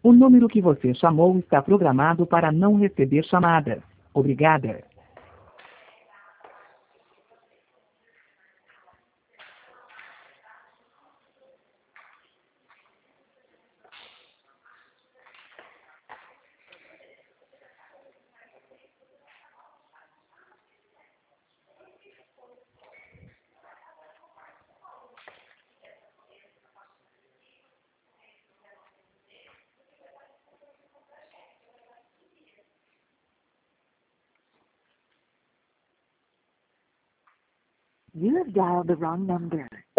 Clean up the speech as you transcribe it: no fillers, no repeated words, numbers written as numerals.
O número que você chamou está programado para não receber chamadas. Obrigada. You have dialed the wrong number.